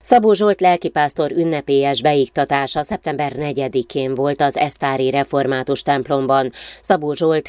Szabó Zsolt lelkipásztor ünnepélyes beiktatása szeptember 4-én volt az esztári református templomban. Szabó Zsolt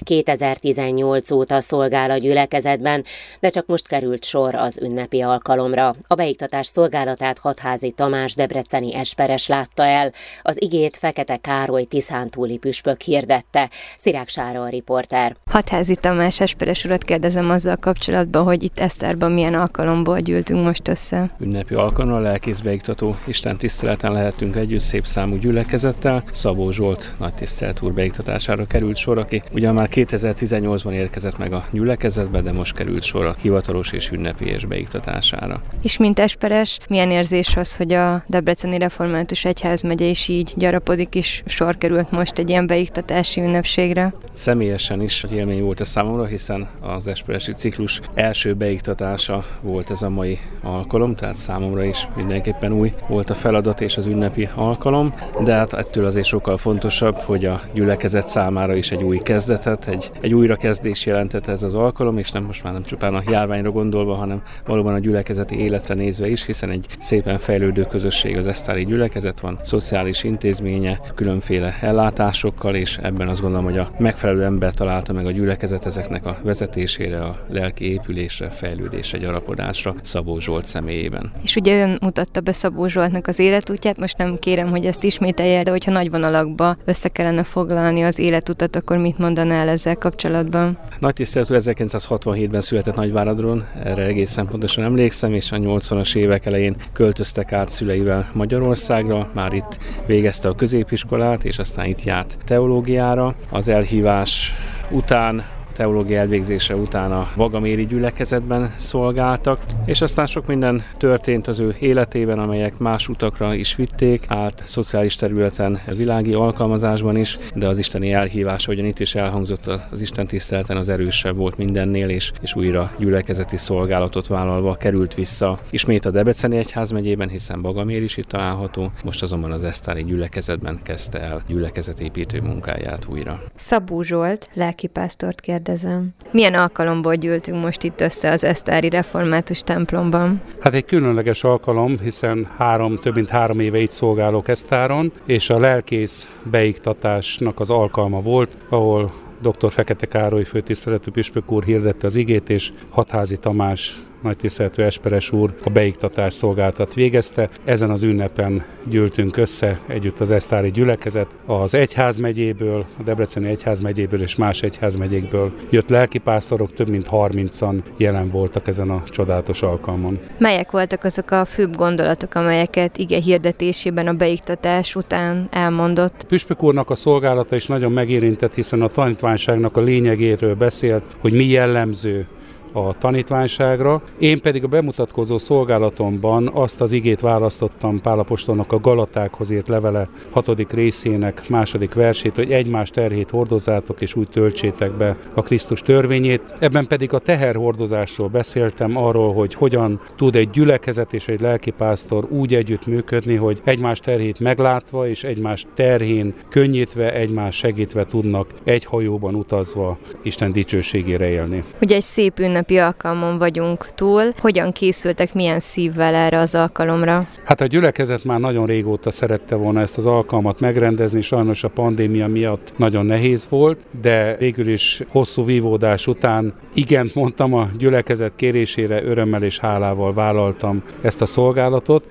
2018 óta szolgál a gyülekezetben, de csak most került sor az ünnepi alkalomra. A beiktatás szolgálatát Hatházi Tamás debreceni esperes látta el. Az igét Fekete Károly tiszántúli püspök hirdette. Szirák Sára a riporter. Hatházi Tamás esperes urat kérdezem azzal kapcsolatban, hogy itt Eszterben milyen alkalomból gyűltünk most össze. Ünnepi alkalomra lelkész beiktató Isten tiszteleten lehetünk együtt szép számú gyülekezettel. Szabó Zsolt nagy tisztelt úr beiktatására került sor, aki ugyan már 2018-ban érkezett meg a gyülekezetbe, de most került sor a hivatalos és ünnepélyes beiktatására. És mint esperes, milyen érzés az, hogy a Debreceni Református Egyházmegye is így gyarapodik, és sor került most egy ilyen beiktatási ünnepségre? Személyesen is élmény volt ez számomra, hiszen az esperesi ciklus első beiktatása volt ez a mai alkalom, tehát számomra is mindenképpen új volt a feladat és az ünnepi alkalom, de hát ettől azért sokkal fontosabb, hogy a gyülekezet számára is egy új kezdetet, egy újrakezdés jelentett ez az alkalom, és most már nem csupán a járványra gondolva, hanem valóban a gyülekezeti életre nézve is, hiszen egy szépen fejlődő közösség az esztári gyülekezet, van szociális intézménye, különféle ellátásokkal, és ebben azt gondolom, hogy a megfelelő ember találta meg a gyülekezet ezeknek a vezetésére, a lelki épülésre, fejlődésre, gyarapodásra Szabó Zsolt személyében. És ugye ön mutatta be Szabó Zsoltnak az életútját, most nem kérem, hogy ezt ismételje, de hogyha nagy vonalakba össze kellene foglalni az életutat, akkor mit mondanál ezzel kapcsolatban? Nagy tiszteletű 1967-ben született Nagyváradon, erre egészen pontosan emlékszem, és a 80-as évek elején költöztek át szüleivel Magyarországra, már itt végezte a középiskolát, és aztán itt járt teológiára. Az elhívás után, teológia elvégzése után a Vagaméri gyülekezetben szolgáltak, és aztán sok minden történt az ő életében, amelyek más utakra is vitték, állt szociális területen, világi alkalmazásban is, de az isteni elhívás, ahogyan itt is elhangzott, az Isten tiszteleten az erősebb volt mindennél, és újra gyülekezeti szolgálatot vállalva került vissza ismét a Debreceni Egyházmegyében, hiszen Vagamér is itt található, most azonban az esztári gyülekezetben kezdte el gyülekezetépítő munkáját újra. Szabó Zsolt lelkipásztort kérdezem. Milyen alkalomból gyűltünk most itt össze az esztári református templomban? Hát egy különleges alkalom, hiszen több mint 3 éve itt szolgálok Esztáron, és a lelkész beiktatásnak az alkalma volt, ahol dr. Fekete Károly főtiszteletű püspök úr hirdette az igét, és Hatházi Tamás nagy tiszteletű esperes úr a beiktatás szolgáltat végezte. Ezen az ünnepen gyűltünk össze együtt az esztári gyülekezet. Az Egyházmegyéből, a Debreceni Egyházmegyéből és más egyházmegyékből jött lelkipásztorok, több mint 30-an jelen voltak ezen a csodálatos alkalmon. Melyek voltak azok a főbb gondolatok, amelyeket ige hirdetésében a beiktatás után elmondott? Püspök úrnak a szolgálata is nagyon megérintett, hiszen a tanítványságnak a lényegéről beszélt, hogy mi jellemző a tanítványságra. Én pedig a bemutatkozó szolgálatomban azt az igét választottam Pál apostolnak a Galatákhoz írt levele 6. részének 2. versét, hogy egymás terhét hordozzátok, és úgy töltsétek be a Krisztus törvényét. Ebben pedig a teherhordozásról beszéltem, arról, hogy hogyan tud egy gyülekezet és egy lelkipásztor úgy együtt működni, hogy egymás terhét meglátva és egymás terhén könnyítve, egymás segítve tudnak egy hajóban utazva Isten dicsőségére élni. Ugye egy szép ünnepi alkalmon vagyunk túl. Hogyan készültek, milyen szívvel erre az alkalomra? Hát a gyülekezet már nagyon régóta szerette volna ezt az alkalmat megrendezni, sajnos a pandémia miatt nagyon nehéz volt, de végül is hosszú vívódás után igent mondtam a gyülekezet kérésére, örömmel és hálával vállaltam ezt a szolgálatot.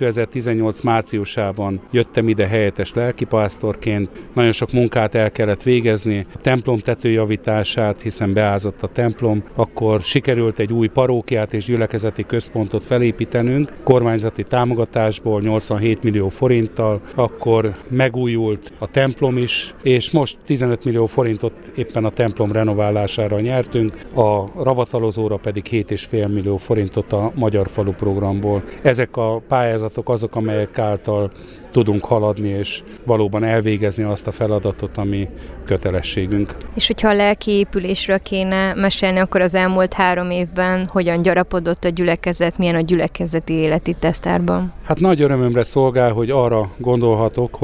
2018 márciusában jöttem ide helyettes lelkipásztorként, nagyon sok munkát el kellett végezni, a templom tetőjavítását, hiszen beázott a templom, akkor sikerült egy új parókiát és gyülekezeti központot felépítenünk, kormányzati támogatásból 87 millió forinttal, akkor megújult a templom is, és most 15 millió forintot éppen a templom renoválására nyertünk, a ravatalozóra pedig 7,5 millió forintot a Magyar Falu programból. Ezek a pályázatok azok, amelyek által tudunk haladni, és valóban elvégezni azt a feladatot, ami kötelességünk. És hogyha a lelki épülésről kéne mesélni, akkor az elmúlt 3 évben hogyan gyarapodott a gyülekezet, milyen a gyülekezeti élet itt Esztárban? Hát nagy örömömre szolgál, hogy arra gondolhatok, hogy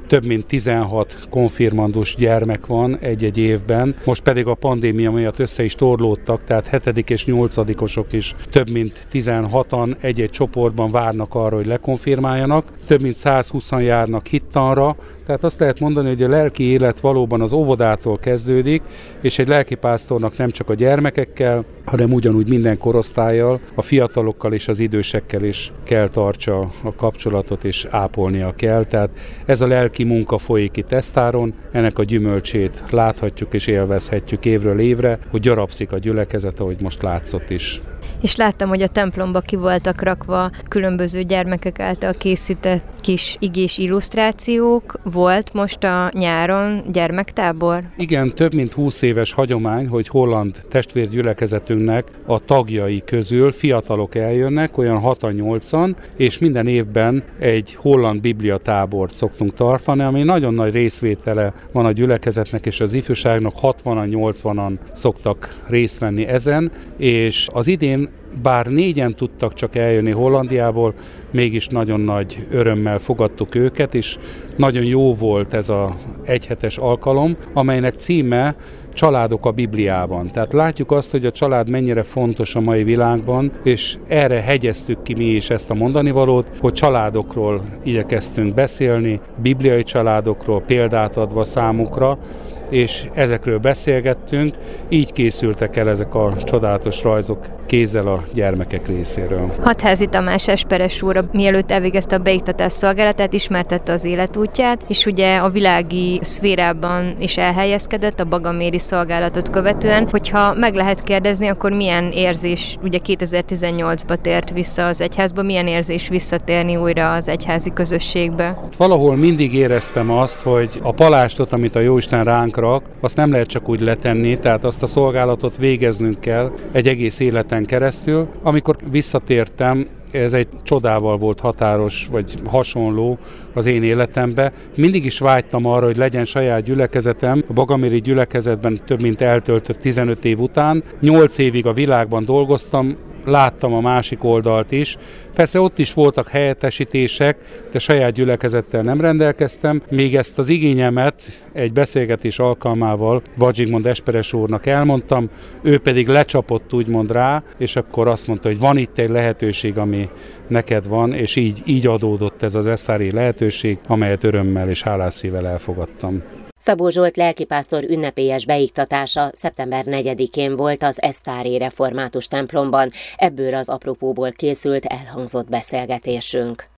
több mint 16 konfirmandus gyermek van egy-egy évben, most pedig a pandémia miatt össze is torlódtak, tehát 7. és 8-osok is több mint 16-an egy-egy csoportban várnak arra, hogy lekonfirmáljanak, több mint 120-an járnak hittanra, tehát azt lehet mondani, hogy a lelki élet valóban az óvodától kezdődik, és egy lelkipásztornak nem csak a gyermekekkel, hanem ugyanúgy minden korosztállyal, a fiatalokkal és az idősekkel is kell tartsa a kapcsolatot, és ápolnia kell. Tehát ez a lelki munka folyik itt Esztáron, ennek a gyümölcsét láthatjuk és élvezhetjük évről évre, hogy gyarapszik a gyülekezet, ahogy most látszott is. És láttam, hogy a templomba ki voltak rakva különböző gyermekek által készített kis igés illusztrációk. Volt most a nyáron gyermektábor? Igen, több mint 20 éves hagyomány, hogy holland testvérgyülekezetünknek a tagjai közül fiatalok eljönnek, olyan 6-8-an, és minden évben egy holland bibliatábort szoktunk tartani, ami nagyon nagy részvétele van a gyülekezetnek és az ifjúságnak, 60-an, 80-an szoktak részt venni ezen, és az idén bár 4-en tudtak csak eljönni Hollandiából, mégis nagyon nagy örömmel fogadtuk őket, és nagyon jó volt ez az egyhetes alkalom, amelynek címe Családok a Bibliában. Tehát látjuk azt, hogy a család mennyire fontos a mai világban, és erre hegyeztük ki mi is ezt a mondanivalót, hogy családokról igyekeztünk beszélni, bibliai családokról példát adva számukra, és ezekről beszélgettünk, így készültek el ezek a csodálatos rajzok kézzel a gyermekek részéről. Hatházi Tamás esperes úr, mielőtt elvégezte a beiktatás szolgálatát, ismertette az életútját, és ugye a világi szférában is elhelyezkedett a bagaméri szolgálatot követően. Hogyha meg lehet kérdezni, akkor milyen érzés, ugye 2018-ba tért vissza az egyházba, milyen érzés visszatérni újra az egyházi közösségbe? Valahol mindig éreztem azt, hogy a palástot, amit a Jóisten ránk rak, azt nem lehet csak úgy letenni, tehát azt a szolgálatot végeznünk kell egy egész életen keresztül. Amikor visszatértem, ez egy csodával volt határos, vagy hasonló az én életemben. Mindig is vágytam arra, hogy legyen saját gyülekezetem. A bagaméri gyülekezetben több mint eltöltött 15 év után. 8 évig a világban dolgoztam, láttam a másik oldalt is. Persze ott is voltak helyettesítések, de saját gyülekezettel nem rendelkeztem. Még ezt az igényemet egy beszélgetés alkalmával Vadzsigmond esperes úrnak elmondtam, ő pedig lecsapott úgymond rá, és akkor azt mondta, hogy van itt egy lehetőség, ami neked van, és így adódott ez az esztári lehetőség, amelyet örömmel és hálás szívvel elfogadtam. Szabó Zsolt lelkipásztor ünnepélyes beiktatása szeptember 4-én volt az esztári református templomban, ebből az apropóból készült elhangzott beszélgetésünk.